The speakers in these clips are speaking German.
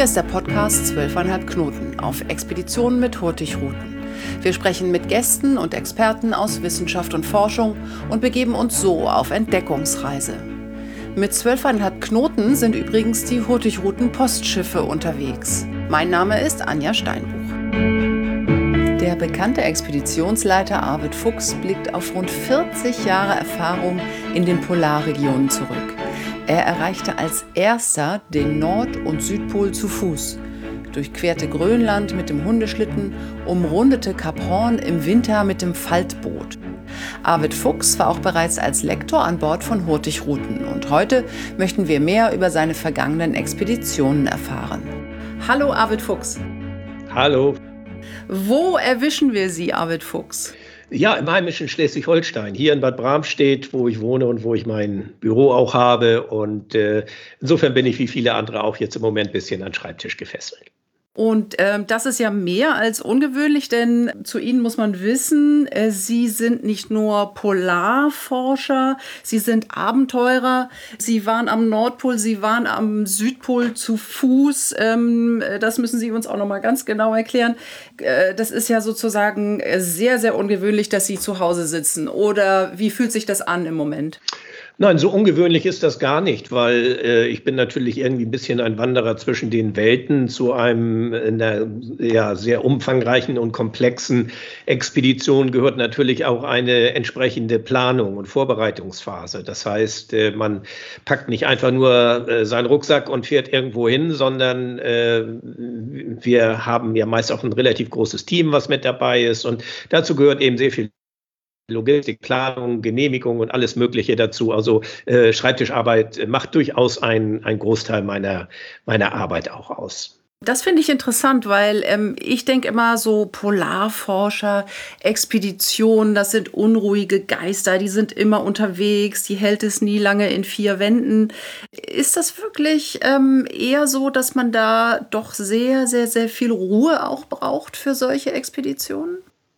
Hier ist der Podcast 12,5 Knoten auf Expeditionen mit Hurtigruten. Wir sprechen mit Gästen und Experten aus Wissenschaft und Forschung und begeben uns so auf Entdeckungsreise. Mit 12,5 Knoten sind übrigens die Hurtigruten-Postschiffe unterwegs. Mein Name ist Anja Steinbuch. Der bekannte Expeditionsleiter Arvid Fuchs blickt auf rund 40 Jahre Erfahrung in den Polarregionen zurück. Er erreichte als erster den Nord- und Südpol zu Fuß, durchquerte Grönland mit dem Hundeschlitten, umrundete Kap Hoorn im Winter mit dem Faltboot. Arvid Fuchs war auch bereits als Lektor an Bord von Hurtigruten und heute möchten wir mehr über seine vergangenen Expeditionen erfahren. Hallo Arvid Fuchs. Hallo. Wo erwischen wir Sie, Arvid Fuchs? Ja, im heimischen Schleswig-Holstein, hier in Bad Bramstedt, wo ich wohne und wo ich mein Büro auch habe. Und insofern bin ich wie viele andere auch jetzt im Moment ein bisschen an den Schreibtisch gefesselt. Und das ist ja mehr als ungewöhnlich, denn zu Ihnen muss man wissen, Sie sind nicht nur Polarforscher, Sie sind Abenteurer. Sie waren am Nordpol, Sie waren am Südpol zu Fuß. Das müssen Sie uns auch noch mal ganz genau erklären. Das ist ja sozusagen sehr, sehr ungewöhnlich, dass Sie zu Hause sitzen. Oder wie fühlt sich das an im Moment? Nein, so ungewöhnlich ist das gar nicht, weil ich bin natürlich irgendwie ein bisschen ein Wanderer zwischen den Welten. Zu einer sehr umfangreichen und komplexen Expedition gehört natürlich auch eine entsprechende Planung und Vorbereitungsphase. Das heißt, man packt nicht einfach nur seinen Rucksack und fährt irgendwo hin, sondern wir haben ja meist auch ein relativ großes Team, was mit dabei ist. Und dazu gehört eben sehr viel Logistik, Planung, Genehmigung und alles Mögliche dazu. Also Schreibtischarbeit macht durchaus einen Großteil meiner Arbeit auch aus. Das finde ich interessant, weil ich denke immer so Polarforscher, Expeditionen, das sind unruhige Geister, die sind immer unterwegs, die hält es nie lange in vier Wänden. Ist das wirklich eher so, dass man da doch sehr, sehr, sehr viel Ruhe auch braucht für solche Expeditionen?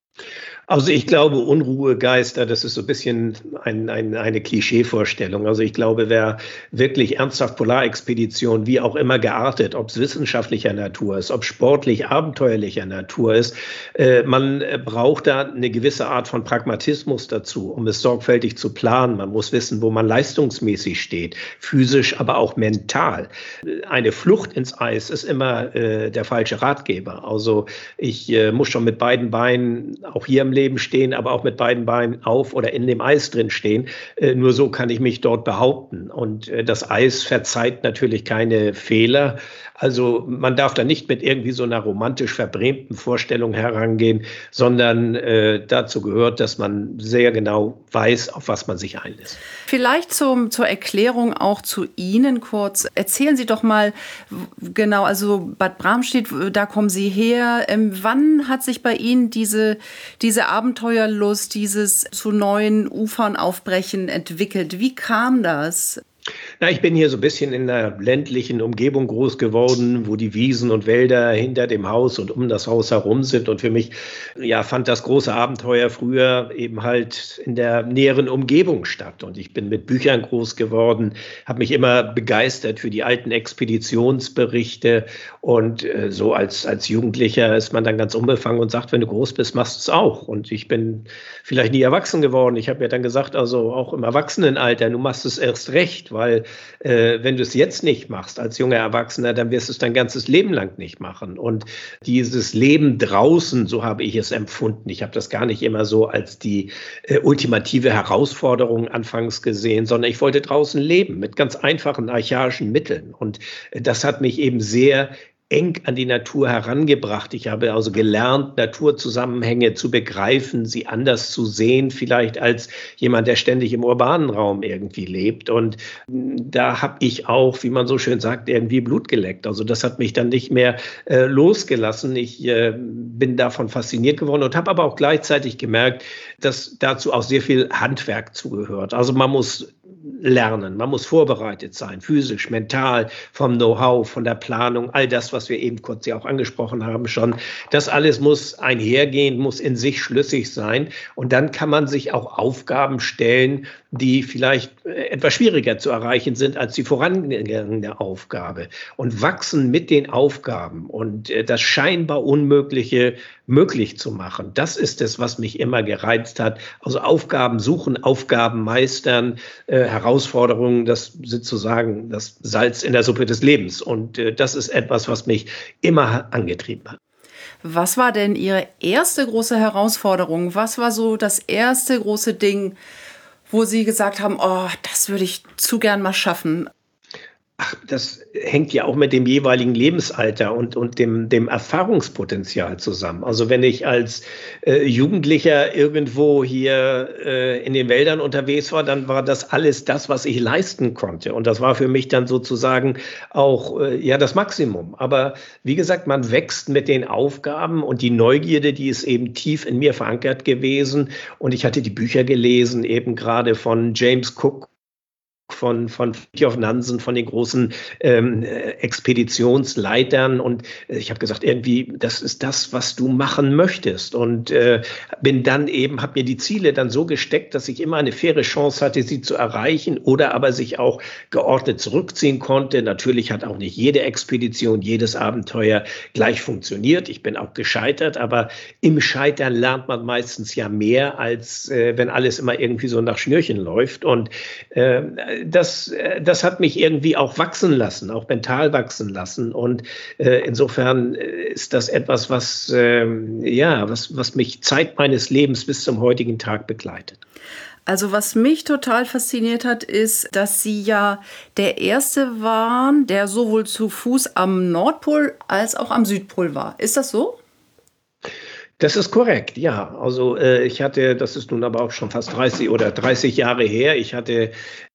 Also ich glaube, Unruhegeister, das ist so ein bisschen eine Klischeevorstellung. Also ich glaube, wer wirklich ernsthaft Polarexpedition, wie auch immer geartet, ob es wissenschaftlicher Natur ist, ob sportlich abenteuerlicher Natur ist, man braucht da eine gewisse Art von Pragmatismus dazu, um es sorgfältig zu planen. Man muss wissen, wo man leistungsmäßig steht, physisch, aber auch mental. Eine Flucht ins Eis ist immer der falsche Ratgeber. Also ich muss schon mit beiden Beinen auch hier im Leben stehen, aber auch mit beiden Beinen auf oder in dem Eis drin stehen. Nur so kann ich mich dort behaupten. Und das Eis verzeiht natürlich keine Fehler. Also man darf da nicht mit irgendwie so einer romantisch verbrämten Vorstellung herangehen, sondern dazu gehört, dass man sehr genau weiß, auf was man sich einlässt. Vielleicht zur Erklärung auch zu Ihnen kurz. Erzählen Sie doch mal genau, also Bad Bramstedt, da kommen Sie her. Wann hat sich bei Ihnen diese Abenteuerlust, dieses zu neuen Ufern aufbrechen entwickelt? Wie kam das? Na, ich bin hier so ein bisschen in einer ländlichen Umgebung groß geworden, wo die Wiesen und Wälder hinter dem Haus und um das Haus herum sind. Und für mich, fand das große Abenteuer früher eben halt in der näheren Umgebung statt. Und ich bin mit Büchern groß geworden, habe mich immer begeistert für die alten Expeditionsberichte. Und so als Jugendlicher ist man dann ganz unbefangen und sagt, wenn du groß bist, machst du es auch. Und ich bin vielleicht nie erwachsen geworden. Ich habe mir dann gesagt, also auch im Erwachsenenalter, du machst es erst recht. Weil wenn du es jetzt nicht machst als junger Erwachsener, dann wirst du es dein ganzes Leben lang nicht machen. Und dieses Leben draußen, so habe ich es empfunden. Ich habe das gar nicht immer so als die ultimative Herausforderung anfangs gesehen, sondern ich wollte draußen leben mit ganz einfachen archaischen Mitteln. Und das hat mich eben sehr eng an die Natur herangebracht. Ich habe also gelernt, Naturzusammenhänge zu begreifen, sie anders zu sehen, vielleicht als jemand, der ständig im urbanen Raum irgendwie lebt. Und da habe ich auch, wie man so schön sagt, irgendwie Blut geleckt. Also das hat mich dann nicht mehr losgelassen. Ich bin davon fasziniert geworden und habe aber auch gleichzeitig gemerkt, dass dazu auch sehr viel Handwerk zugehört. Also man muss lernen, man muss vorbereitet sein, physisch, mental, vom Know-how, von der Planung, all das, was wir eben kurz ja auch angesprochen haben schon. Das alles muss einhergehen, muss in sich schlüssig sein. Und dann kann man sich auch Aufgaben stellen, die vielleicht etwas schwieriger zu erreichen sind als die vorangegangene Aufgabe. Und wachsen mit den Aufgaben und das scheinbar Unmögliche möglich zu machen. Das ist es, was mich immer gereizt hat. Also Aufgaben suchen, Aufgaben meistern, Herausforderungen, das sozusagen das Salz in der Suppe des Lebens. Und das ist etwas, was mich immer angetrieben hat. Was war denn Ihre erste große Herausforderung? Was war so das erste große Ding, wo Sie gesagt haben, oh, das würde ich zu gern mal schaffen? Ach, das hängt ja auch mit dem jeweiligen Lebensalter und dem Erfahrungspotenzial zusammen. Also wenn ich als Jugendlicher irgendwo hier in den Wäldern unterwegs war, dann war das alles das, was ich leisten konnte. Und das war für mich dann sozusagen auch ja das Maximum. Aber wie gesagt, man wächst mit den Aufgaben und die Neugierde, die ist eben tief in mir verankert gewesen. Und ich hatte die Bücher gelesen, eben gerade von James Cook, von Fridtjof Nansen, von den großen Expeditionsleitern. Und ich habe gesagt, irgendwie, das ist das, was du machen möchtest. Und bin dann eben, habe mir die Ziele dann so gesteckt, dass ich immer eine faire Chance hatte, sie zu erreichen oder aber sich auch geordnet zurückziehen konnte. Natürlich hat auch nicht jede Expedition, jedes Abenteuer gleich funktioniert. Ich bin auch gescheitert, aber im Scheitern lernt man meistens ja mehr, als wenn alles immer irgendwie so nach Schnürchen läuft. Und das hat mich irgendwie auch wachsen lassen, auch mental wachsen lassen. Und insofern ist das etwas, was mich Zeit meines Lebens bis zum heutigen Tag begleitet. Also was mich total fasziniert hat, ist, dass Sie ja der Erste waren, der sowohl zu Fuß am Nordpol als auch am Südpol war. Ist das so? Das ist korrekt, ja. Also ich hatte, das ist nun aber auch schon fast 30 Jahre her, ich hatte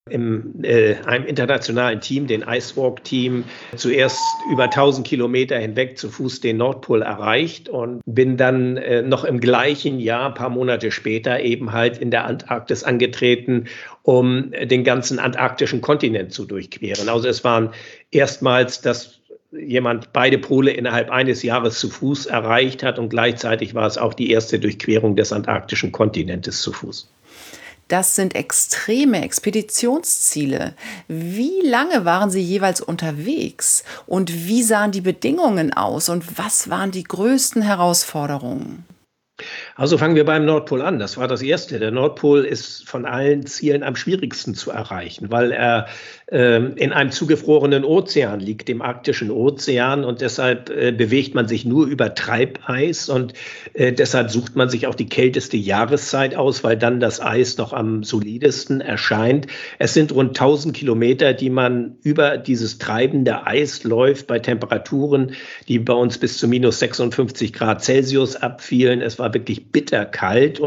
in einem internationalen Team, den Icewalk-Team, zuerst über 1000 Kilometer hinweg zu Fuß den Nordpol erreicht und bin dann noch im gleichen Jahr, ein paar Monate später, eben halt in der Antarktis angetreten, um den ganzen antarktischen Kontinent zu durchqueren. Also es waren erstmals dass jemand beide Pole innerhalb eines Jahres zu Fuß erreicht hat und gleichzeitig war es auch die erste Durchquerung des antarktischen Kontinentes zu Fuß. Das sind extreme Expeditionsziele. Wie lange waren Sie jeweils unterwegs? Und wie sahen die Bedingungen aus? Und was waren die größten Herausforderungen? Also fangen wir beim Nordpol an. Das war das Erste. Der Nordpol ist von allen Zielen am schwierigsten zu erreichen, weil er in einem zugefrorenen Ozean liegt, dem arktischen Ozean. Und deshalb bewegt man sich nur über Treibeis. Und deshalb sucht man sich auch die kälteste Jahreszeit aus, weil dann das Eis noch am solidesten erscheint. Es sind rund 1000 Kilometer, die man über dieses treibende Eis läuft, bei Temperaturen, die bei uns bis zu minus 56 Grad Celsius abfielen. Es war wirklich bitterkalt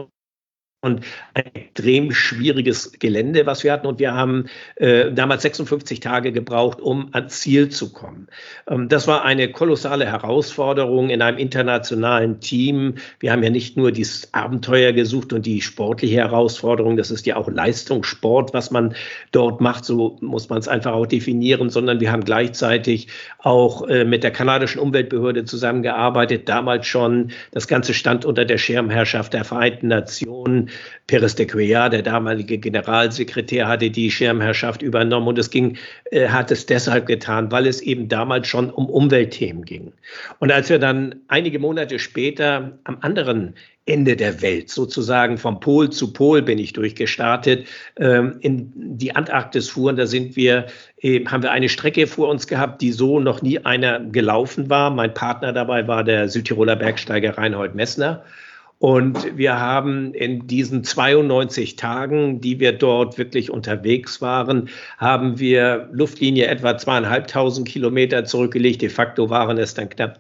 und ein extrem schwieriges Gelände, was wir hatten. Und wir haben damals 56 Tage gebraucht, um ans Ziel zu kommen. Das war eine kolossale Herausforderung in einem internationalen Team. Wir haben ja nicht nur dieses Abenteuer gesucht und die sportliche Herausforderung, das ist ja auch Leistungssport, was man dort macht, so muss man es einfach auch definieren, sondern wir haben gleichzeitig auch mit der kanadischen Umweltbehörde zusammengearbeitet, damals schon. Das Ganze stand unter der Schirmherrschaft der Vereinten Nationen. Pérez de Cuéllar, der damalige Generalsekretär, hatte die Schirmherrschaft übernommen und hat es deshalb getan, weil es eben damals schon um Umweltthemen ging. Und als wir dann einige Monate später am anderen Ende der Welt, sozusagen vom Pol zu Pol bin ich durchgestartet, in die Antarktis fuhren, haben wir eine Strecke vor uns gehabt, die so noch nie einer gelaufen war. Mein Partner dabei war der Südtiroler Bergsteiger Reinhold Messner. Und wir haben in diesen 92 Tagen, die wir dort wirklich unterwegs waren, haben wir Luftlinie etwa 2500 Kilometer zurückgelegt. De facto waren es dann knapp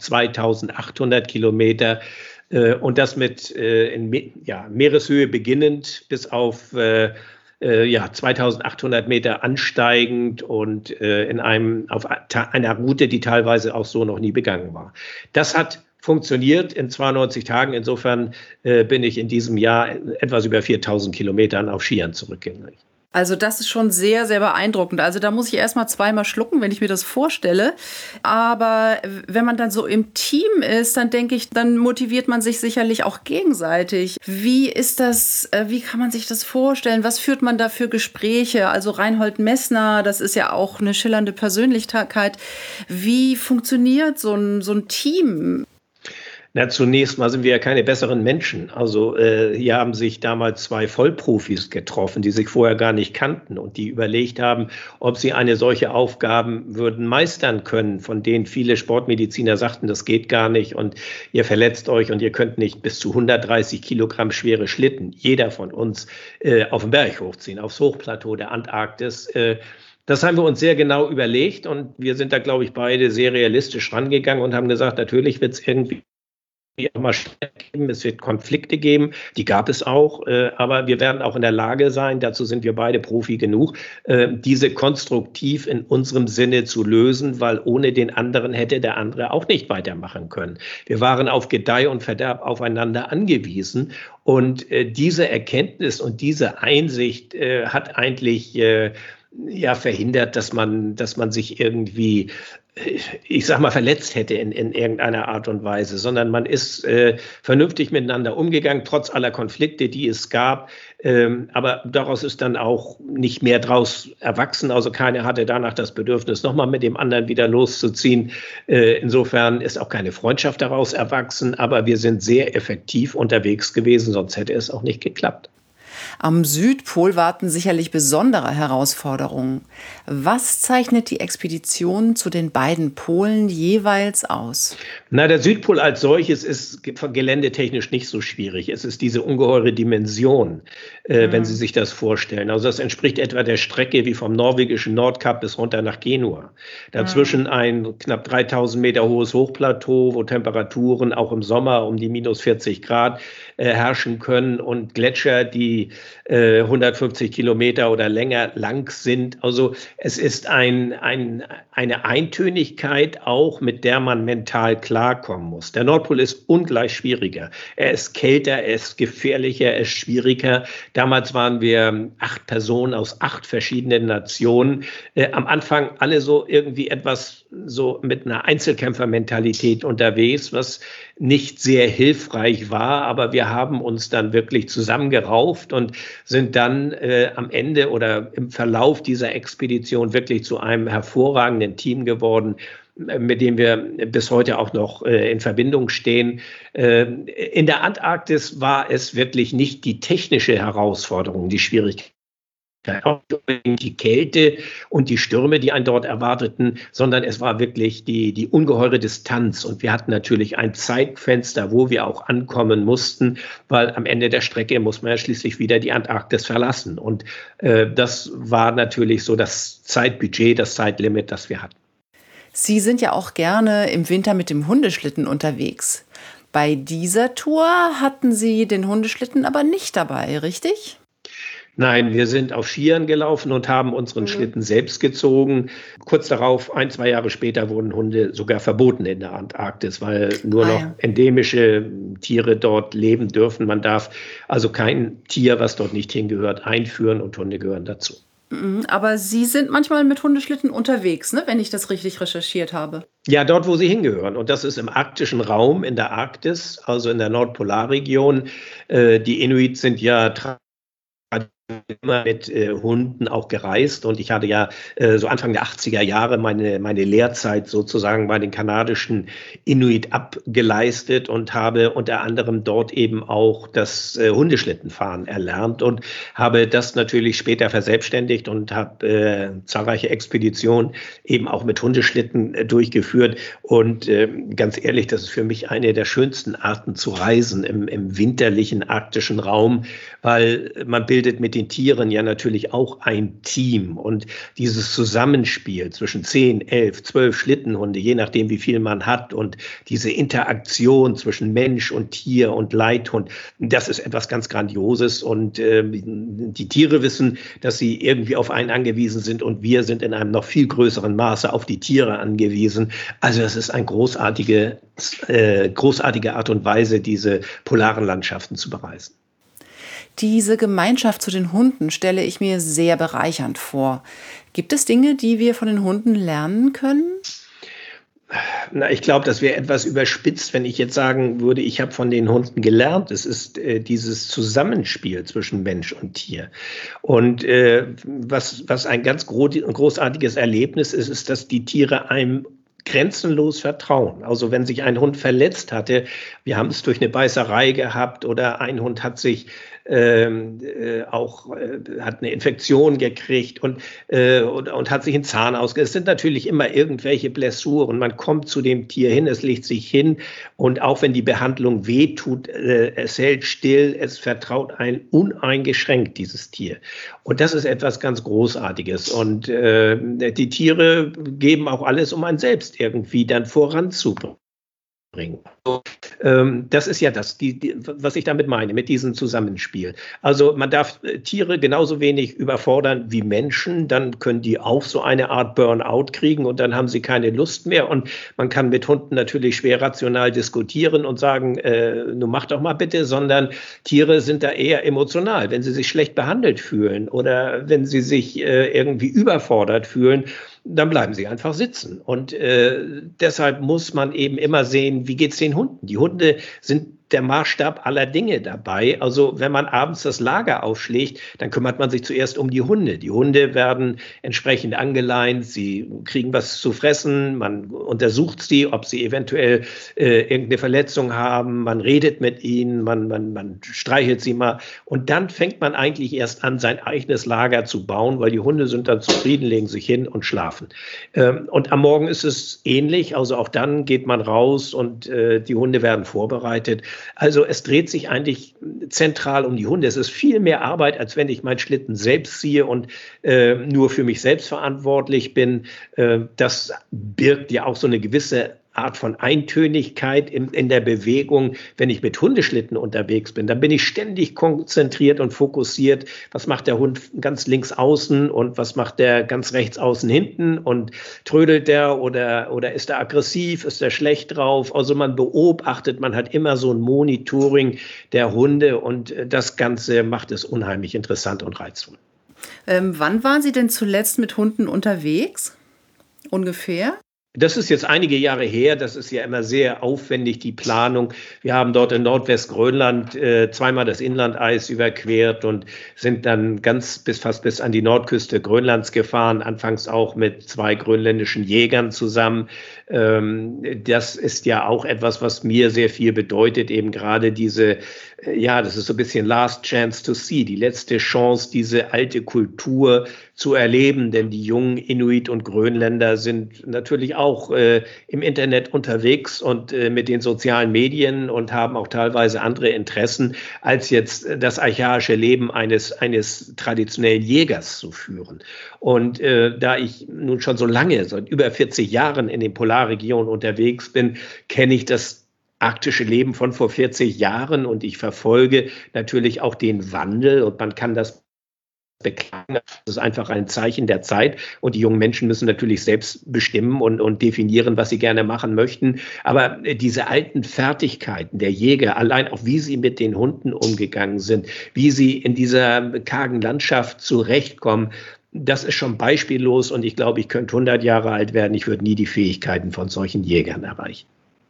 2800 Kilometer. Und das mit Meereshöhe beginnend bis auf 2800 Meter ansteigend und auf einer Route, die teilweise auch so noch nie begangen war. Das hat funktioniert in 92 Tagen. Insofern bin ich in diesem Jahr etwas über 4000 Kilometern auf Skiern zurückgegangen. Also das ist schon sehr, sehr beeindruckend. Also da muss ich erst mal zweimal schlucken, wenn ich mir das vorstelle. Aber wenn man dann so im Team ist, dann denke ich, dann motiviert man sich sicherlich auch gegenseitig. Wie ist das, wie kann man sich das vorstellen? Was führt man da für Gespräche? Also Reinhold Messner, das ist ja auch eine schillernde Persönlichkeit. Wie funktioniert so ein Team? Na, zunächst mal sind wir ja keine besseren Menschen. Also hier haben sich damals zwei Vollprofis getroffen, die sich vorher gar nicht kannten und die überlegt haben, ob sie eine solche Aufgaben würden meistern können, von denen viele Sportmediziner sagten, das geht gar nicht und ihr verletzt euch und ihr könnt nicht bis zu 130 Kilogramm schwere Schlitten, jeder von uns, auf den Berg hochziehen, aufs Hochplateau der Antarktis. Das haben wir uns sehr genau überlegt und wir sind da, glaube ich, beide sehr realistisch rangegangen und haben gesagt, natürlich wird es irgendwie immer geben, es wird Konflikte geben, die gab es auch, aber wir werden auch in der Lage sein, dazu sind wir beide Profi genug, diese konstruktiv in unserem Sinne zu lösen, weil ohne den anderen hätte der andere auch nicht weitermachen können. Wir waren auf Gedeih und Verderb aufeinander angewiesen und diese Erkenntnis und diese Einsicht hat eigentlich verhindert, dass man sich irgendwie, ich sag mal, verletzt hätte in irgendeiner Art und Weise, sondern man ist vernünftig miteinander umgegangen, trotz aller Konflikte, die es gab. Aber daraus ist dann auch nicht mehr draus erwachsen. Also keiner hatte danach das Bedürfnis, nochmal mit dem anderen wieder loszuziehen. Insofern ist auch keine Freundschaft daraus erwachsen. Aber wir sind sehr effektiv unterwegs gewesen, sonst hätte es auch nicht geklappt. Am Südpol warten sicherlich besondere Herausforderungen. Was zeichnet die Expedition zu den beiden Polen jeweils aus? Na, der Südpol als solches ist geländetechnisch nicht so schwierig. Es ist diese ungeheure Dimension, wenn Sie sich das vorstellen. Also das entspricht etwa der Strecke wie vom norwegischen Nordkap bis runter nach Genua. Dazwischen ein knapp 3000 Meter hohes Hochplateau, wo Temperaturen auch im Sommer um die minus 40 Grad herrschen können und Gletscher, die 150 Kilometer oder länger lang sind. Also es ist eine Eintönigkeit auch, mit der man mental klarkommen muss. Der Nordpol ist ungleich schwieriger. Er ist kälter, er ist gefährlicher, er ist schwieriger. Damals waren wir 8 Personen aus 8 verschiedenen Nationen. Am Anfang alle so irgendwie etwas so mit einer Einzelkämpfermentalität unterwegs, was nicht sehr hilfreich war, aber wir haben uns dann wirklich zusammengerauft und sind dann am Ende oder im Verlauf dieser Expedition wirklich zu einem hervorragenden Team geworden, mit dem wir bis heute auch noch in Verbindung stehen. In der Antarktis war es wirklich nicht die technische Herausforderung, die Schwierigkeit, die Kälte und die Stürme, die einen dort erwarteten, sondern es war wirklich die ungeheure Distanz. Und wir hatten natürlich ein Zeitfenster, wo wir auch ankommen mussten, weil am Ende der Strecke muss man ja schließlich wieder die Antarktis verlassen. Und das war natürlich so das Zeitbudget, das Zeitlimit, das wir hatten. Sie sind ja auch gerne im Winter mit dem Hundeschlitten unterwegs. Bei dieser Tour hatten Sie den Hundeschlitten aber nicht dabei, richtig? Nein, wir sind auf Skiern gelaufen und haben unseren Schlitten selbst gezogen. Kurz darauf, 1-2 Jahre später, wurden Hunde sogar verboten in der Antarktis, weil nur noch endemische Tiere dort leben dürfen. Man darf also kein Tier, was dort nicht hingehört, einführen und Hunde gehören dazu. Aber Sie sind manchmal mit Hundeschlitten unterwegs, ne, wenn ich das richtig recherchiert habe. Ja, dort, wo sie hingehören. Und das ist im arktischen Raum, in der Arktis, also in der Nordpolarregion. Die Inuit sind ja immer mit Hunden auch gereist und ich hatte ja so Anfang der 80er Jahre meine Lehrzeit sozusagen bei den kanadischen Inuit abgeleistet und habe unter anderem dort eben auch das Hundeschlittenfahren erlernt und habe das natürlich später verselbstständigt und habe zahlreiche Expeditionen eben auch mit Hundeschlitten durchgeführt und ganz ehrlich, das ist für mich eine der schönsten Arten zu reisen im winterlichen arktischen Raum, weil man bildet mit den Tieren ja natürlich auch ein Team und dieses Zusammenspiel zwischen 10, 11, 12 Schlittenhunde, je nachdem wie viel man hat und diese Interaktion zwischen Mensch und Tier und Leithund, das ist etwas ganz Grandioses und die Tiere wissen, dass sie irgendwie auf einen angewiesen sind und wir sind in einem noch viel größeren Maße auf die Tiere angewiesen. Also das ist eine großartige Art und Weise, diese polaren Landschaften zu bereisen. Diese Gemeinschaft zu den Hunden stelle ich mir sehr bereichernd vor. Gibt es Dinge, die wir von den Hunden lernen können? Na, ich glaube, das wäre etwas überspitzt, wenn ich jetzt sagen würde, ich habe von den Hunden gelernt. Es ist dieses Zusammenspiel zwischen Mensch und Tier. Und was ein ganz großartiges Erlebnis ist, ist, dass die Tiere einem grenzenlos vertrauen. Also wenn sich ein Hund verletzt hatte, wir haben es durch eine Beißerei gehabt oder ein Hund hat sich hat eine Infektion gekriegt und hat sich einen Zahn ausgesetzt. Es sind natürlich immer irgendwelche Blessuren. Man kommt zu dem Tier hin, es legt sich hin und auch wenn die Behandlung wehtut, es hält still, es vertraut ein uneingeschränkt, dieses Tier. Und das ist etwas ganz Großartiges. Und die Tiere geben auch alles, um einen selbst irgendwie dann voranzubringen. Das ist ja das, was ich damit meine, mit diesem Zusammenspiel. Also man darf Tiere genauso wenig überfordern wie Menschen, dann können die auch so eine Art Burnout kriegen und dann haben sie keine Lust mehr. Und man kann mit Hunden natürlich schwer rational diskutieren und sagen, nun mach doch mal bitte, sondern Tiere sind da eher emotional. Wenn sie sich schlecht behandelt fühlen oder wenn sie sich irgendwie überfordert fühlen, dann bleiben sie einfach sitzen. Und deshalb muss man eben immer sehen, wie geht es den Hunden? Die Hunde sind der Maßstab aller Dinge dabei. Also wenn man abends das Lager aufschlägt, dann kümmert man sich zuerst um die Hunde. Die Hunde werden entsprechend angeleint, sie kriegen was zu fressen, man untersucht sie, ob sie eventuell irgendeine Verletzung haben, man redet mit ihnen, man streichelt sie mal und dann fängt man eigentlich erst an, sein eigenes Lager zu bauen, weil die Hunde sind dann zufrieden, legen sich hin und schlafen. Und am Morgen ist es ähnlich, also auch dann geht man raus und die Hunde werden vorbereitet. Also es dreht sich eigentlich zentral um die Hunde. Es ist viel mehr Arbeit, als wenn ich meinen Schlitten selbst ziehe und nur für mich selbst verantwortlich bin. Das birgt ja auch so eine gewisse Art von Eintönigkeit in der Bewegung. Wenn ich mit Hundeschlitten unterwegs bin, dann bin ich ständig konzentriert und fokussiert. Was macht der Hund ganz links außen und was macht der ganz rechts außen hinten und trödelt der oder ist er aggressiv, ist er schlecht drauf? Also man beobachtet, man hat immer so ein Monitoring der Hunde und das Ganze macht es unheimlich interessant und reizvoll. Wann waren Sie denn zuletzt mit Hunden unterwegs? Ungefähr? Das ist jetzt einige Jahre her. Das ist ja immer sehr aufwendig, die Planung. Wir haben dort in Nordwestgrönland zweimal das Inlandeis überquert und sind dann fast bis an die Nordküste Grönlands gefahren, anfangs auch mit 2 grönländischen Jägern zusammen. Das ist ja auch etwas, was mir sehr viel bedeutet, eben gerade das ist so ein bisschen Last Chance to See, die letzte Chance, diese alte Kultur zu erleben, denn die jungen Inuit und Grönländer sind natürlich auch im Internet unterwegs und mit den sozialen Medien und haben auch teilweise andere Interessen, als jetzt das archaische Leben eines traditionellen Jägers zu führen. Und da ich nun schon so lange, seit über 40 Jahren in den Polarregionen unterwegs bin, kenne ich das arktische Leben von vor 40 Jahren und ich verfolge natürlich auch den Wandel und man kann das beklagen. Das ist einfach ein Zeichen der Zeit und die jungen Menschen müssen natürlich selbst bestimmen und definieren, was sie gerne machen möchten. Aber diese alten Fertigkeiten der Jäger, allein auch wie sie mit den Hunden umgegangen sind, wie sie in dieser kargen Landschaft zurechtkommen, das ist schon beispiellos und ich glaube, ich könnte 100 Jahre alt werden. Ich würde nie die Fähigkeiten von solchen Jägern erreichen.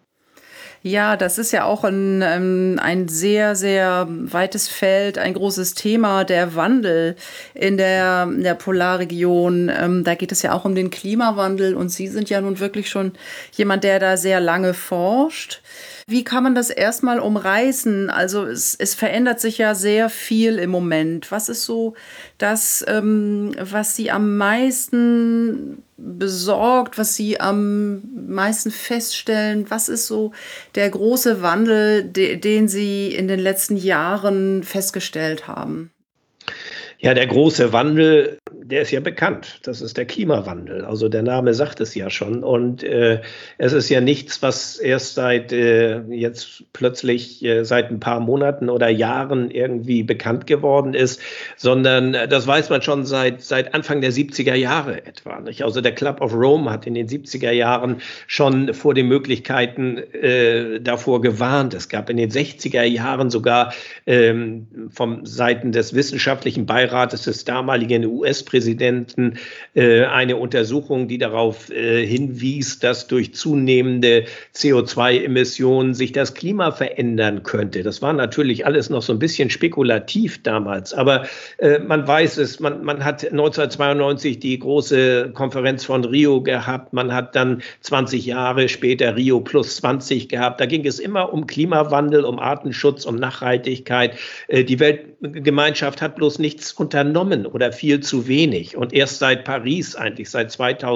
Ja, das ist ja auch ein sehr, sehr weites Feld, ein großes Thema, der Wandel in der Polarregion. Da geht es ja auch um den Klimawandel und Sie sind ja nun wirklich schon jemand, der da sehr lange forscht. Wie kann man das erstmal umreißen? Also es verändert sich ja sehr viel im Moment. Was ist so das, was Sie am meisten besorgt, was Sie am meisten feststellen? Was ist so der große Wandel, den Sie in den letzten Jahren festgestellt haben? Ja, der große Wandel, der ist ja bekannt. Das ist der Klimawandel. Also der Name sagt es ja schon. Und es ist ja nichts, was erst seit jetzt plötzlich seit ein paar Monaten oder Jahren irgendwie bekannt geworden ist, sondern das weiß man schon seit Anfang der 70er Jahre etwa. Nicht? Also der Club of Rome hat in den 70er Jahren schon vor den Möglichkeiten davor gewarnt. Es gab in den 60er Jahren sogar vom Seiten des wissenschaftlichen Beirates des damaligen US-Präsidenten eine Untersuchung, die darauf hinwies, dass durch zunehmende CO2-Emissionen sich das Klima verändern könnte. Das war natürlich alles noch so ein bisschen spekulativ damals, aber man weiß es, man hat 1992 die große Konferenz von Rio gehabt, man hat dann 20 Jahre später Rio plus 20 gehabt. Da ging es immer um Klimawandel, um Artenschutz, um Nachhaltigkeit. Die Weltgemeinschaft hat bloß nichts unternommen oder viel zu wenig. Und erst seit Paris, eigentlich seit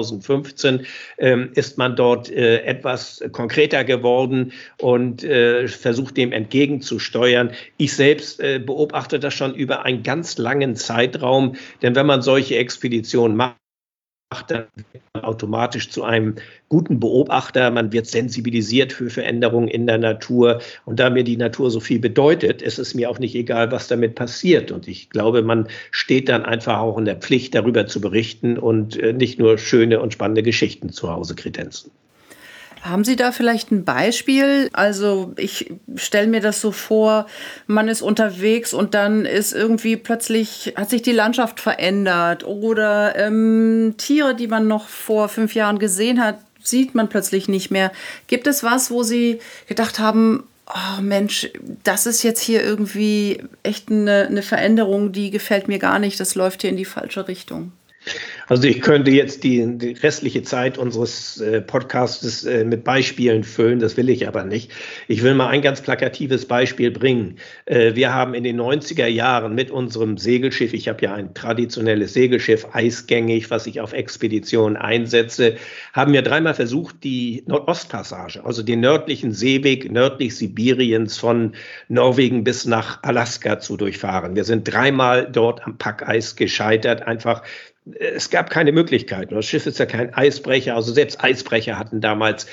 2015, ist man dort etwas konkreter geworden und versucht dem entgegenzusteuern. Ich selbst beobachte das schon über einen ganz langen Zeitraum, denn wenn man solche Expeditionen macht, dann wird man automatisch zu einem guten Beobachter. Man wird sensibilisiert für Veränderungen in der Natur. Und da mir die Natur so viel bedeutet, ist es mir auch nicht egal, was damit passiert. Und ich glaube, man steht dann einfach auch in der Pflicht, darüber zu berichten und nicht nur schöne und spannende Geschichten zu Hause kredenzen. Haben Sie da vielleicht ein Beispiel? Also ich stelle mir das so vor, man ist unterwegs und dann ist irgendwie plötzlich, hat sich die Landschaft verändert oder Tiere, die man noch vor 5 Jahren gesehen hat, sieht man plötzlich nicht mehr. Gibt es was, wo Sie gedacht haben, oh Mensch, das ist jetzt hier irgendwie echt eine Veränderung, die gefällt mir gar nicht, das läuft hier in die falsche Richtung? Also ich könnte jetzt die restliche Zeit unseres Podcasts mit Beispielen füllen, das will ich aber nicht. Ich will mal ein ganz plakatives Beispiel bringen. Wir haben in den 90er Jahren mit unserem Segelschiff, ich habe ja ein traditionelles Segelschiff, eisgängig, was ich auf Expeditionen einsetze, haben wir 3-mal versucht, die Nordostpassage, also den nördlichen Seeweg nördlich Sibiriens von Norwegen bis nach Alaska zu durchfahren. Wir sind 3-mal dort am Packeis gescheitert, einfach. Es gab keine Möglichkeiten. Das Schiff ist ja kein Eisbrecher. Also selbst Eisbrecher hatten damals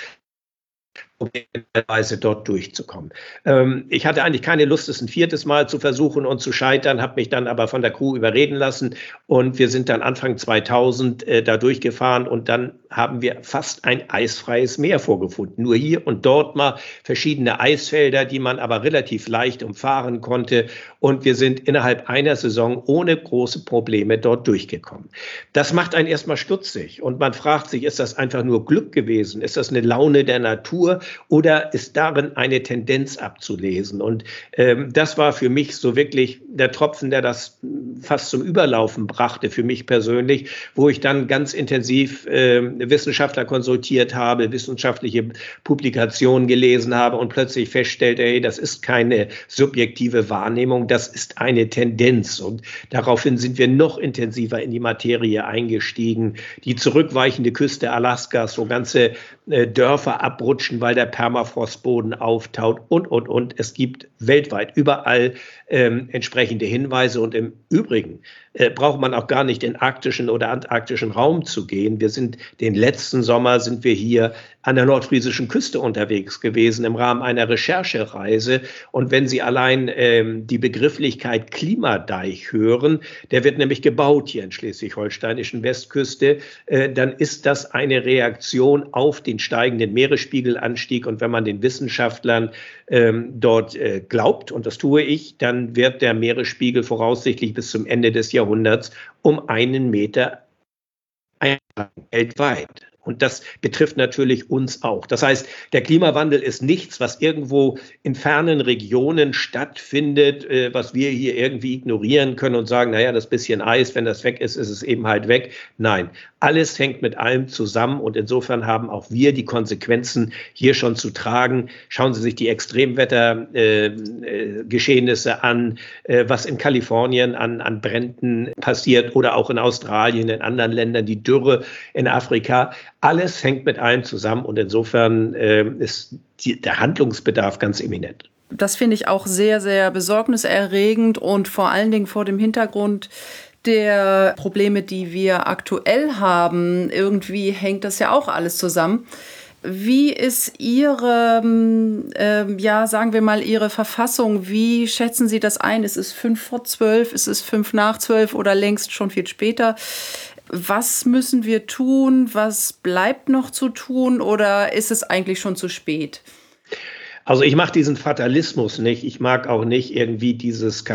Weise dort durchzukommen. Ich hatte eigentlich keine Lust, es ein 4. Mal zu versuchen und zu scheitern, habe mich dann aber von der Crew überreden lassen und wir sind dann Anfang 2000 da durchgefahren und dann haben wir fast ein eisfreies Meer vorgefunden. Nur hier und dort mal verschiedene Eisfelder, die man aber relativ leicht umfahren konnte und wir sind innerhalb einer Saison ohne große Probleme dort durchgekommen. Das macht einen erstmal stutzig und man fragt sich, ist das einfach nur Glück gewesen? Ist das eine Laune der Natur? Oder ist darin eine Tendenz abzulesen? Und das war für mich so wirklich der Tropfen, der das fast zum Überlaufen brachte, für mich persönlich, wo ich dann ganz intensiv Wissenschaftler konsultiert habe, wissenschaftliche Publikationen gelesen habe und plötzlich feststellte, hey, das ist keine subjektive Wahrnehmung, das ist eine Tendenz. Und daraufhin sind wir noch intensiver in die Materie eingestiegen. Die zurückweichende Küste Alaskas, wo ganze Dörfer abrutschen, weil der Permafrostboden auftaut und. Es gibt weltweit überall entsprechende Hinweise und im Übrigen braucht man auch gar nicht in arktischen oder antarktischen Raum zu gehen. Den letzten Sommer sind wir hier an der nordfriesischen Küste unterwegs gewesen im Rahmen einer Recherchereise. Und wenn Sie allein die Begrifflichkeit Klimadeich hören, der wird nämlich gebaut hier in schleswig-holsteinischen Westküste, dann ist das eine Reaktion auf den steigenden Meeresspiegelanstieg. Und wenn man den Wissenschaftlern dort glaubt, und das tue ich, dann wird der Meeresspiegel voraussichtlich bis zum Ende des Jahrhunderts um 1 Meter weltweit. Und das betrifft natürlich uns auch. Das heißt, der Klimawandel ist nichts, was irgendwo in fernen Regionen stattfindet, was wir hier irgendwie ignorieren können und sagen, naja, das bisschen Eis, wenn das weg ist, ist es eben halt weg. Nein, alles hängt mit allem zusammen und insofern haben auch wir die Konsequenzen hier schon zu tragen. Schauen Sie sich die Extremwettergeschehnisse an, was in Kalifornien an Bränden passiert oder auch in Australien, in anderen Ländern, die Dürre in Afrika. Alles hängt mit allem zusammen und insofern ist der Handlungsbedarf ganz eminent. Das finde ich auch sehr, sehr besorgniserregend und vor allen Dingen vor dem Hintergrund der Probleme, die wir aktuell haben. Irgendwie hängt das ja auch alles zusammen. Wie ist Ihre, sagen wir mal, Ihre Verfassung? Wie schätzen Sie das ein? Ist es 5 vor 12? Ist es 5 nach 12 oder längst schon viel später? Was müssen wir tun? Was bleibt noch zu tun? Oder ist es eigentlich schon zu spät? Also ich mag diesen Fatalismus nicht. Ich mag auch nicht irgendwie dieses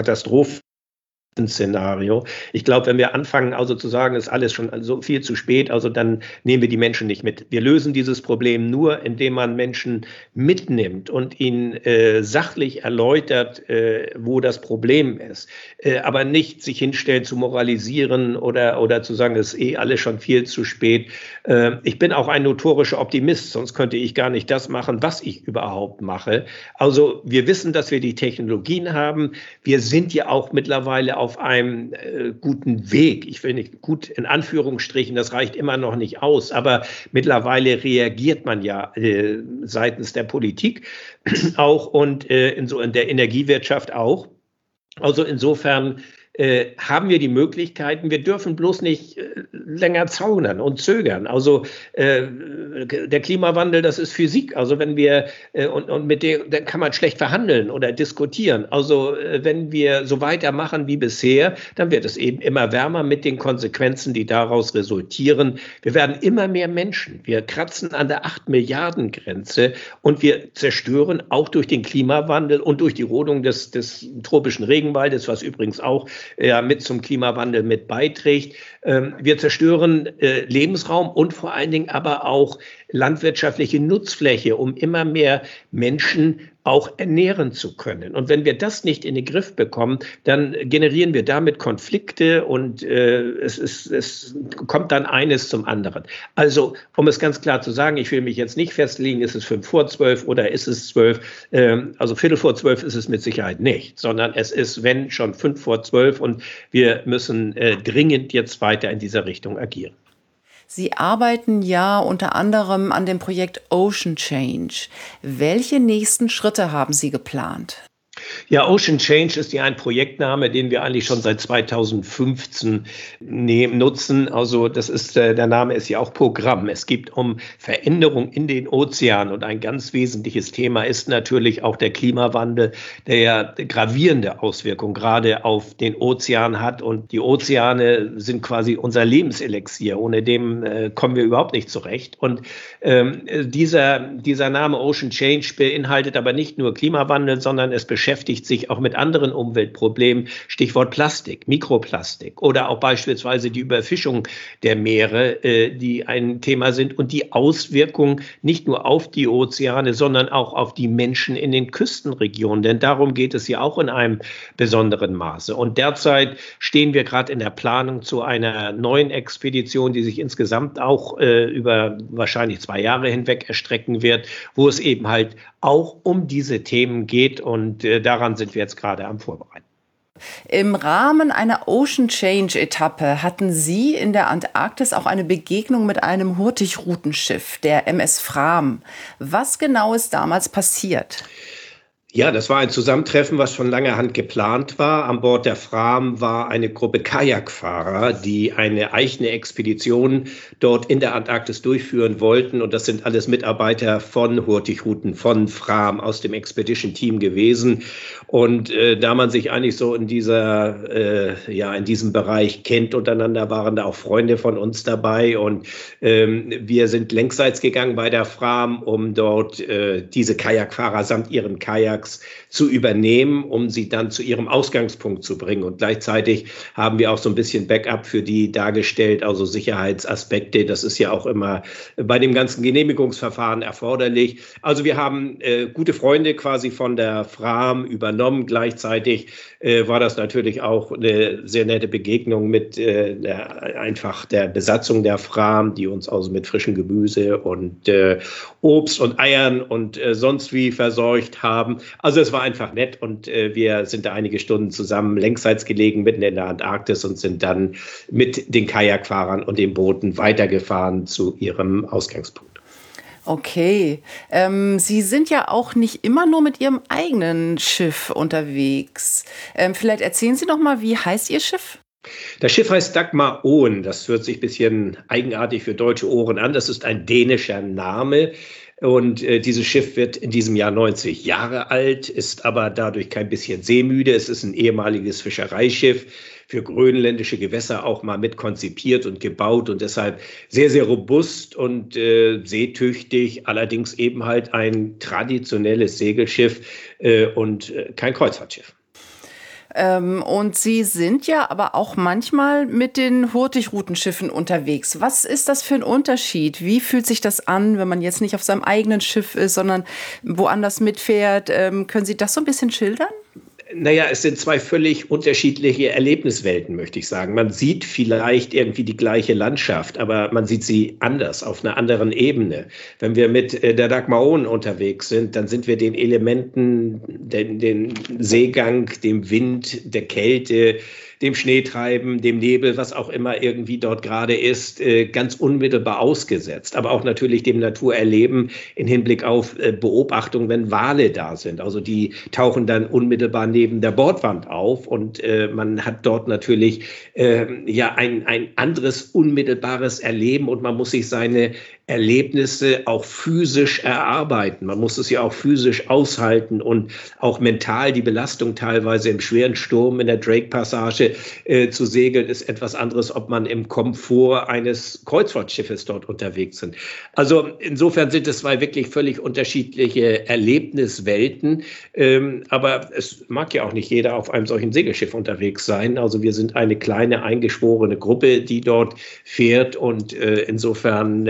Szenario. Ich glaube, wenn wir anfangen, also zu sagen, ist alles schon so viel zu spät, also dann nehmen wir die Menschen nicht mit. Wir lösen dieses Problem nur, indem man Menschen mitnimmt und ihnen sachlich erläutert, wo das Problem ist. Aber nicht sich hinstellen zu moralisieren oder zu sagen, es ist alles schon viel zu spät. Ich bin auch ein notorischer Optimist, sonst könnte ich gar nicht das machen, was ich überhaupt mache. Also wir wissen, dass wir die Technologien haben. Wir sind ja auch mittlerweile auf einem guten Weg. Ich will nicht gut in Anführungsstrichen, das reicht immer noch nicht aus, aber mittlerweile reagiert man ja seitens der Politik auch und in der Energiewirtschaft auch. Also insofern haben wir die Möglichkeiten. Wir dürfen bloß nicht länger zaudern und zögern. Also der Klimawandel, das ist Physik. Also wenn wir und mit dem dann kann man schlecht verhandeln oder diskutieren. Also wenn wir so weitermachen wie bisher, dann wird es eben immer wärmer mit den Konsequenzen, die daraus resultieren. Wir werden immer mehr Menschen. Wir kratzen an der 8-Milliarden-Grenze und wir zerstören auch durch den Klimawandel und durch die Rodung des tropischen Regenwaldes, was übrigens auch mit zum Klimawandel mit beiträgt. Wir zerstören Lebensraum und vor allen Dingen aber auch landwirtschaftliche Nutzfläche, um immer mehr Menschen auch ernähren zu können. Und wenn wir das nicht in den Griff bekommen, dann generieren wir damit Konflikte und es kommt dann eines zum anderen. Also, um es ganz klar zu sagen, ich will mich jetzt nicht festlegen, ist es 5 vor 12 oder ist es 12? Also 11:45 ist es mit Sicherheit nicht, sondern es ist, wenn schon 5 vor 12 und wir müssen dringend jetzt weiter in dieser Richtung agieren. Sie arbeiten ja unter anderem an dem Projekt Ocean Change. Welche nächsten Schritte haben Sie geplant? Ja, Ocean Change ist ja ein Projektname, den wir eigentlich schon seit 2015 nutzen. Also das ist, der Name ist ja auch Programm. Es geht um Veränderung in den Ozeanen und ein ganz wesentliches Thema ist natürlich auch der Klimawandel, der ja gravierende Auswirkungen gerade auf den Ozean hat und die Ozeane sind quasi unser Lebenselixier. Ohne dem kommen wir überhaupt nicht zurecht. Und dieser Name Ocean Change beinhaltet aber nicht nur Klimawandel, sondern es beschäftigt sich auch mit anderen Umweltproblemen, Stichwort Plastik, Mikroplastik oder auch beispielsweise die Überfischung der Meere, die ein Thema sind und die Auswirkungen nicht nur auf die Ozeane, sondern auch auf die Menschen in den Küstenregionen, denn darum geht es ja auch in einem besonderen Maße. Und derzeit stehen wir gerade in der Planung zu einer neuen Expedition, die sich insgesamt auch über wahrscheinlich 2 Jahre hinweg erstrecken wird, wo es eben halt auch um diese Themen geht und daran sind wir jetzt gerade am Vorbereiten. Im Rahmen einer Ocean Change Etappe hatten Sie in der Antarktis auch eine Begegnung mit einem Hurtigrutenschiff, der MS Fram. Was genau ist damals passiert? Ja, das war ein Zusammentreffen, was von langer Hand geplant war. An Bord der Fram war eine Gruppe Kajakfahrer, die eine eigene Expedition dort in der Antarktis durchführen wollten. Und das sind alles Mitarbeiter von Hurtigruten, von Fram aus dem Expedition-Team gewesen. Und da man sich eigentlich so in diesem Bereich kennt untereinander, waren da auch Freunde von uns dabei. Und wir sind längsseits gegangen bei der Fram, um dort diese Kajakfahrer samt ihren Kajaks zu übernehmen, um sie dann zu ihrem Ausgangspunkt zu bringen. Und gleichzeitig haben wir auch so ein bisschen Backup für die dargestellt, also Sicherheitsaspekte. Das ist ja auch immer bei dem ganzen Genehmigungsverfahren erforderlich. Also wir haben gute Freunde quasi von der Fram übernommen. Gleichzeitig war das natürlich auch eine sehr nette Begegnung mit der Besatzung der Fram, die uns also mit frischem Gemüse und Obst und Eiern und sonst wie versorgt haben. Also es war einfach nett und wir sind da einige Stunden zusammen längsseits gelegen, mitten in der Antarktis und sind dann mit den Kajakfahrern und den Booten weitergefahren zu ihrem Ausgangspunkt. Okay. Sie sind ja auch nicht immer nur mit Ihrem eigenen Schiff unterwegs. Vielleicht erzählen Sie noch mal, wie heißt Ihr Schiff? Das Schiff heißt Dagmar Ohn. Das hört sich ein bisschen eigenartig für deutsche Ohren an. Das ist ein dänischer Name. Und dieses Schiff wird in diesem Jahr 90 Jahre alt, ist aber dadurch kein bisschen seemüde. Es ist ein ehemaliges Fischereischiff, für grönländische Gewässer auch mal mit konzipiert und gebaut und deshalb sehr, sehr robust und seetüchtig. Allerdings eben halt ein traditionelles Segelschiff und kein Kreuzfahrtschiff. Und Sie sind ja aber auch manchmal mit den Hurtigrutenschiffen unterwegs. Was ist das für ein Unterschied? Wie fühlt sich das an, wenn man jetzt nicht auf seinem eigenen Schiff ist, sondern woanders mitfährt? Können Sie das so ein bisschen schildern? Naja, es sind zwei völlig unterschiedliche Erlebniswelten, möchte ich sagen. Man sieht vielleicht irgendwie die gleiche Landschaft, aber man sieht sie anders, auf einer anderen Ebene. Wenn wir mit der Dagmar Ohn unterwegs sind, dann sind wir den Elementen, den Seegang, dem Wind, der Kälte, dem Schneetreiben, dem Nebel, was auch immer irgendwie dort gerade ist, ganz unmittelbar ausgesetzt. Aber auch natürlich dem Naturerleben im Hinblick auf Beobachtung, wenn Wale da sind. Also die tauchen dann unmittelbar neben der Bordwand auf und man hat dort natürlich ein anderes unmittelbares Erleben und man muss sich seine Erlebnisse auch physisch erarbeiten. Man muss es ja auch physisch aushalten und auch mental die Belastung teilweise im schweren Sturm in der Drake-Passage zu segeln, ist etwas anderes, ob man im Komfort eines Kreuzfahrtschiffes dort unterwegs sind. Also insofern sind es zwei wirklich völlig unterschiedliche Erlebniswelten. Aber es mag ja auch nicht jeder auf einem solchen Segelschiff unterwegs sein. Also wir sind eine kleine eingeschworene Gruppe, die dort fährt und insofern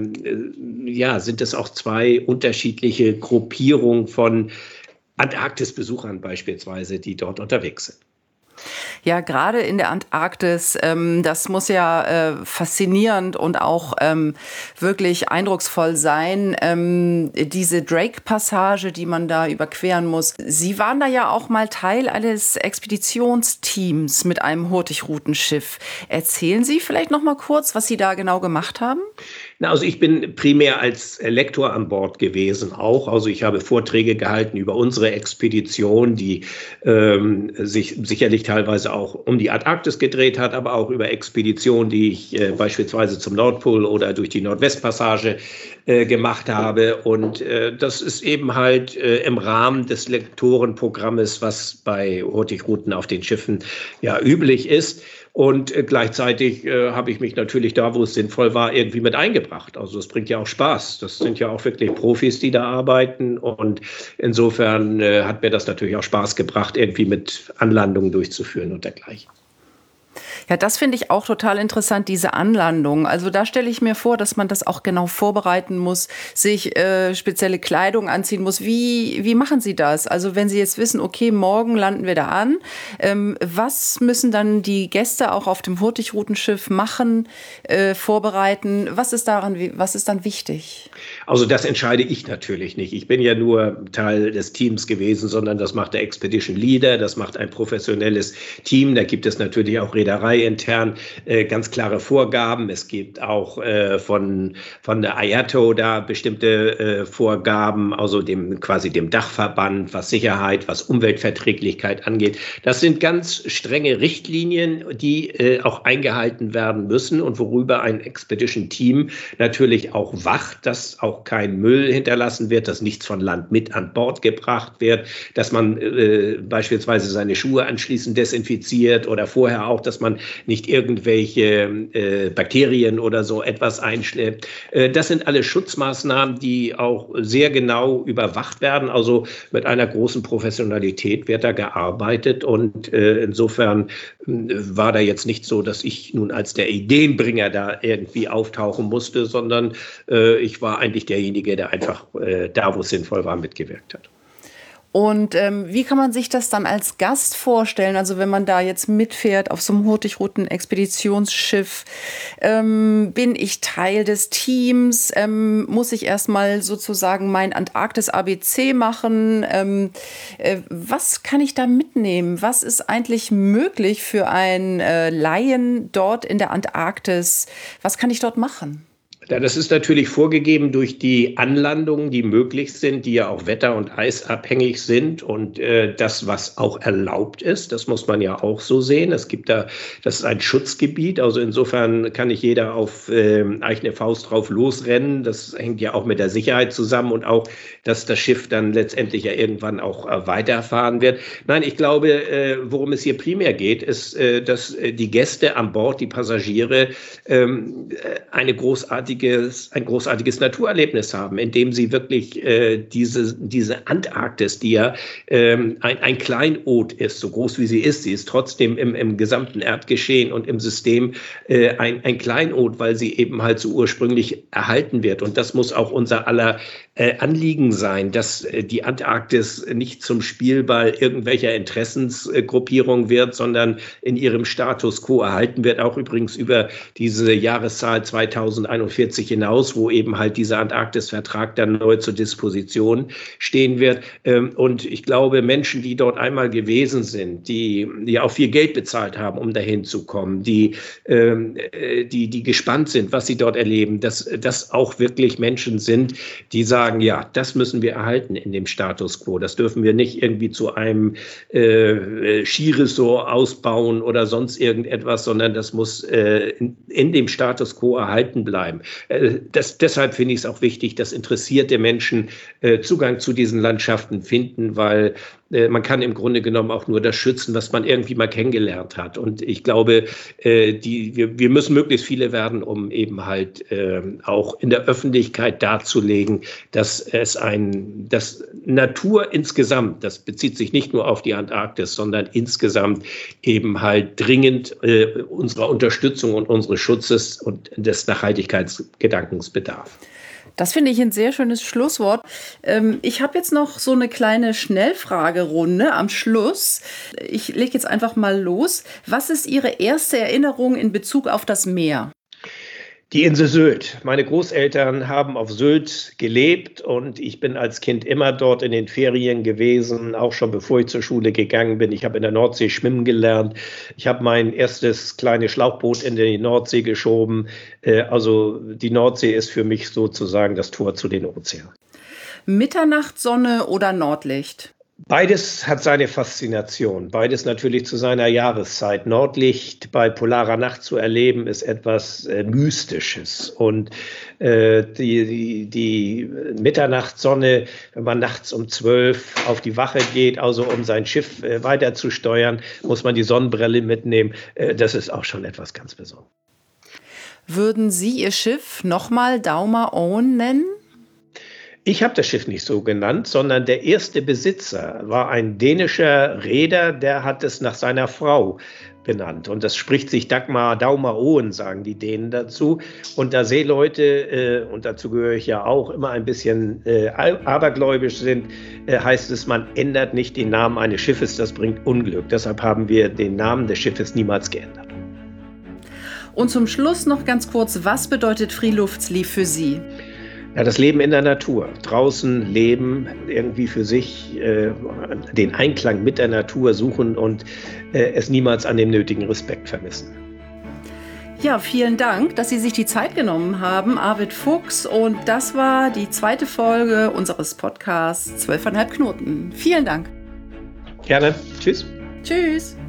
sind es auch zwei unterschiedliche Gruppierungen von Antarktis-Besuchern beispielsweise, die dort unterwegs sind. Ja, gerade in der Antarktis, das muss ja faszinierend und auch wirklich eindrucksvoll sein. Diese Drake-Passage, die man da überqueren muss. Sie waren da ja auch mal Teil eines Expeditionsteams mit einem Hurtigrutenschiff. Erzählen Sie vielleicht noch mal kurz, was Sie da genau gemacht haben? Na, also ich bin primär als Lektor an Bord gewesen auch. Also ich habe Vorträge gehalten über unsere Expedition, die sich sicherlich teilweise auch um die Antarktis gedreht hat, aber auch über Expeditionen, die ich beispielsweise zum Nordpol oder durch die Nordwestpassage gemacht habe. Und das ist eben halt im Rahmen des Lektorenprogrammes, was bei Hurtigruten auf den Schiffen ja üblich ist. Und gleichzeitig habe ich mich natürlich da, wo es sinnvoll war, irgendwie mit eingebracht. Also es bringt ja auch Spaß. Das sind ja auch wirklich Profis, die da arbeiten. Und insofern hat mir das natürlich auch Spaß gebracht, irgendwie mit Anlandungen durchzuführen und dergleichen. Ja, das finde ich auch total interessant, diese Anlandung. Also da stelle ich mir vor, dass man das auch genau vorbereiten muss, sich spezielle Kleidung anziehen muss. Wie machen Sie das? Also wenn Sie jetzt wissen, okay, morgen landen wir da an, was müssen dann die Gäste auch auf dem Hurtigrutenschiff machen, vorbereiten? Was ist dann wichtig? Also das entscheide ich natürlich nicht. Ich bin ja nur Teil des Teams gewesen, sondern das macht der Expedition Leader, das macht ein professionelles Team. Da gibt es natürlich auch reedereiintern ganz klare Vorgaben. Es gibt auch von der IATO da bestimmte Vorgaben, also dem Dachverband, was Sicherheit, was Umweltverträglichkeit angeht. Das sind ganz strenge Richtlinien, die auch eingehalten werden müssen und worüber ein Expedition-Team natürlich auch wacht, dass auch kein Müll hinterlassen wird, dass nichts von Land mit an Bord gebracht wird, dass man beispielsweise seine Schuhe anschließend desinfiziert oder vorher auch, dass man nicht irgendwelche Bakterien oder so etwas einschleppt. Das sind alle Schutzmaßnahmen, die auch sehr genau überwacht werden. Also mit einer großen Professionalität wird da gearbeitet und insofern war da jetzt nicht so, dass ich nun als der Ideenbringer da irgendwie auftauchen musste, sondern ich war eigentlich derjenige, der einfach da, wo es sinnvoll war, mitgewirkt hat. Und wie kann man sich das dann als Gast vorstellen? Also wenn man da jetzt mitfährt auf so einem Hurtigruten-Expeditionsschiff, bin ich Teil des Teams? Muss ich erstmal sozusagen mein Antarktis-ABC machen? Was kann ich da mitnehmen? Was ist eigentlich möglich für einen Laien dort in der Antarktis? Was kann ich dort machen? Ja, das ist natürlich vorgegeben durch die Anlandungen, die möglich sind, die ja auch wetter- und eisabhängig sind. Und das, was auch erlaubt ist, das muss man ja auch so sehen. Das ist ein Schutzgebiet. Also insofern kann nicht jeder auf eigene Faust drauf losrennen. Das hängt ja auch mit der Sicherheit zusammen und auch, dass das Schiff dann letztendlich ja irgendwann auch weiterfahren wird. Nein, ich glaube, worum es hier primär geht, ist, dass die Gäste an Bord, die Passagiere, ein großartiges Naturerlebnis haben, indem sie wirklich diese Antarktis, die ja ein Kleinod ist, so groß wie sie ist trotzdem im gesamten Erdgeschehen und im System ein Kleinod, weil sie eben halt so ursprünglich erhalten wird. Und das muss auch unser aller Anliegen sein, dass die Antarktis nicht zum Spielball irgendwelcher Interessensgruppierung wird, sondern in ihrem Status quo erhalten wird, auch übrigens über diese Jahreszahl 2041 hinaus, wo eben halt dieser Antarktis-Vertrag dann neu zur Disposition stehen wird. Und ich glaube, Menschen, die dort einmal gewesen sind, die auch viel Geld bezahlt haben, um dahin zu kommen, die gespannt sind, was sie dort erleben, dass das auch wirklich Menschen sind, die sagen, ja, das müssen wir erhalten in dem Status quo. Das dürfen wir nicht irgendwie zu einem Skiresort ausbauen oder sonst irgendetwas, sondern das muss in dem Status quo erhalten bleiben. Deshalb finde ich es auch wichtig, dass interessierte Menschen Zugang zu diesen Landschaften finden, weil man kann im Grunde genommen auch nur das schützen, was man irgendwie mal kennengelernt hat. Und ich glaube, wir müssen möglichst viele werden, um eben halt auch in der Öffentlichkeit darzulegen, dass dass Natur insgesamt, das bezieht sich nicht nur auf die Antarktis, sondern insgesamt eben halt dringend unserer Unterstützung und unseres Schutzes und des Nachhaltigkeitsgedankens bedarf. Das finde ich ein sehr schönes Schlusswort. Ich habe jetzt noch so eine kleine Schnellfragerunde am Schluss. Ich lege jetzt einfach mal los. Was ist Ihre erste Erinnerung in Bezug auf das Meer? Die Insel Sylt. Meine Großeltern haben auf Sylt gelebt und ich bin als Kind immer dort in den Ferien gewesen, auch schon bevor ich zur Schule gegangen bin. Ich habe in der Nordsee schwimmen gelernt. Ich habe mein erstes kleines Schlauchboot in die Nordsee geschoben. Also die Nordsee ist für mich sozusagen das Tor zu den Ozeanen. Mitternachtssonne oder Nordlicht? Beides hat seine Faszination, beides natürlich zu seiner Jahreszeit. Nordlicht bei polarer Nacht zu erleben, ist etwas Mystisches. Und die Mitternachtssonne, wenn man nachts um 12 auf die Wache geht, also um sein Schiff weiter zu steuern, muss man die Sonnenbrille mitnehmen. Das ist auch schon etwas ganz Besonderes. Würden Sie Ihr Schiff nochmal Dauma Owen nennen? Ich habe das Schiff nicht so genannt, sondern der erste Besitzer war ein dänischer Reeder, der hat es nach seiner Frau benannt. Und das spricht sich Dagmar Dauma Owen, sagen die Dänen dazu. Und da Seeleute, und dazu gehöre ich ja auch, immer ein bisschen abergläubisch sind, heißt es, man ändert nicht den Namen eines Schiffes, das bringt Unglück. Deshalb haben wir den Namen des Schiffes niemals geändert. Und zum Schluss noch ganz kurz, was bedeutet Friluftslieb für Sie? Ja, das Leben in der Natur, draußen leben, irgendwie für sich den Einklang mit der Natur suchen und es niemals an dem nötigen Respekt vermissen. Ja, vielen Dank, dass Sie sich die Zeit genommen haben, Arvid Fuchs. Und das war die zweite Folge unseres Podcasts 12,5 Knoten. Vielen Dank. Gerne. Tschüss. Tschüss.